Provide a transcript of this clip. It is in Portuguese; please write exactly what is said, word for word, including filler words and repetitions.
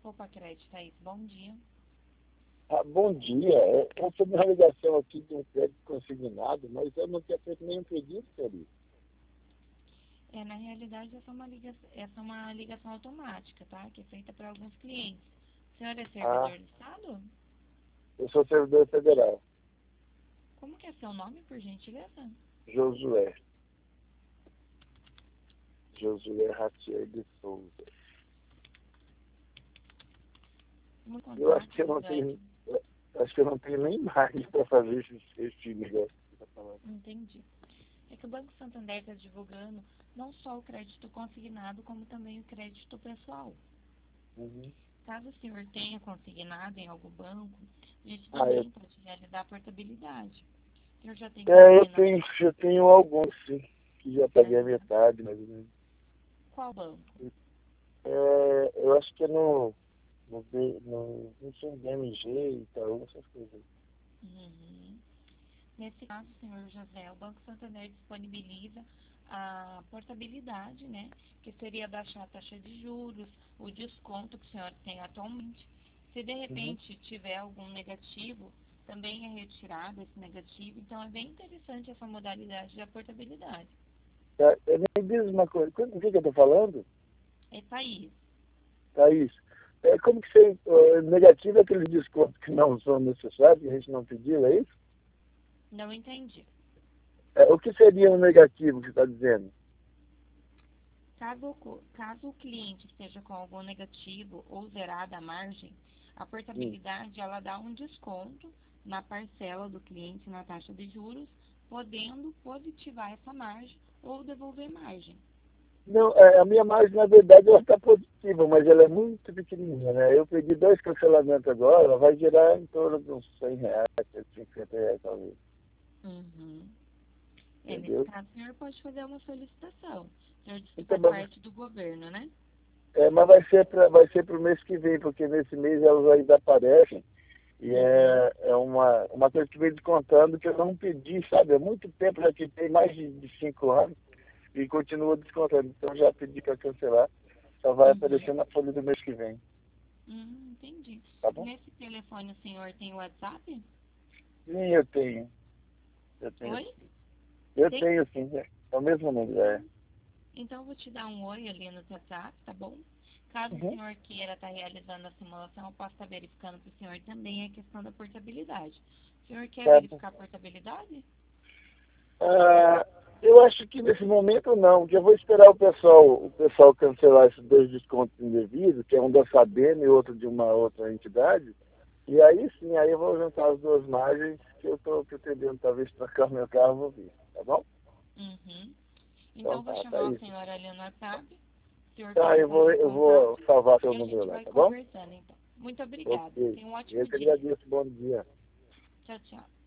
Copa Crédito, Thaís. Bom dia. Ah, bom dia. É, eu estou uma ligação aqui de um crédito consignado, mas eu não tinha feito nenhum pedido, Felipe. É, na realidade, essa é uma ligação, essa é uma ligação automática, tá? Que é feita para alguns clientes. O senhor é Ah, servidor do Estado? eu sou servidor federal, Como que é seu nome, por gentileza? Josué. Josué Ratier de Souza. Um Eu acho contato, que eu não Josué. tenho, eu acho que eu não tenho nem imagem para fazer esse, esse negócio que você está falando. Entendi. É que o Banco Santander está divulgando não só o crédito consignado, como também o crédito pessoal. Uhum. Caso o senhor tenha consignado em algum banco, a gente Ah, eu, também pode realizar a portabilidade. O senhor já tem é, eu consignado tenho, eu tenho alguns, sim, que já paguei a em metade, mais ou menos. qual banco? É, eu acho que é no, no, B- no, não sei, B M G, Itaú, essas coisas. Uhum. Nesse caso, senhor José, o Banco Santander disponibiliza a portabilidade, né? Que seria baixar a taxa de juros, o desconto que o senhor tem atualmente. Se de Uhum. repente tiver algum negativo, também é retirado esse negativo. Então, é bem interessante essa modalidade da portabilidade. Tá, é, me diz uma coisa, o que, que eu estou falando? É país. Thaís, é, como que você, é, negativo é aqueles descontos que não são necessários, que a gente não pediu, é isso? Não entendi. É, o que seria um negativo que você está dizendo? Caso, oco- caso o cliente esteja com algum negativo ou zerada a margem, a Hum. portabilidade ela dá um desconto na parcela do cliente na taxa de juros, podendo positivar essa margem ou devolver margem. Não, é, a minha margem, na verdade, ela está positiva, mas ela é muito pequenininha, né? Eu pedi dois cancelamentos agora, ela vai gerar em torno de uns cem reais, cento e cinquenta reais, talvez. Uhum. É, nesse Entendeu? caso, o senhor pode fazer uma solicitação. O senhor disse que Então, faz mas, parte do governo, né? é, mas vai ser para vai ser para o mês que vem, porque nesse mês elas ainda aparecem. E Uhum. é, é uma, uma coisa que veio descontando que eu não pedi, sabe? Há muito tempo, já que tem mais de, de cinco anos e continua descontando. Então já pedi para cancelar. Só vai Uhum. aparecer na folha do mês que vem. Hum, entendi. Tá bom? Nesse telefone o senhor tem WhatsApp? Sim, eu tenho. Eu tenho. Oi? Eu Tem? tenho sim. É é o mesmo número, é. Então, Então, eu vou te dar um oi ali no WhatsApp, tá bom? Caso o Uhum. senhor queira estar realizando a simulação, eu posso estar verificando para o senhor também a questão da portabilidade. O senhor quer Tá bom. verificar a portabilidade? Ah, eu acho que nesse momento não, que eu vou esperar o pessoal, o pessoal cancelar esses dois descontos indevidos, que é um da Sabena e outro de uma outra entidade. E aí sim, aí eu vou juntar as duas margens que eu estou pretendendo talvez trocar o meu carro, vou ver, tá bom? Uhum. Então, Então eu vou tá, tá chamar o isso. senhor ali no WhatsApp. O senhor Tá, pode eu vou, fazer o eu vou contato salvar seu e a número gente lá, vai tá bom? conversando, então. Muito obrigada. Ok. Tenha um Eu ótimo que dia. agradeço, bom dia. Tchau, tchau.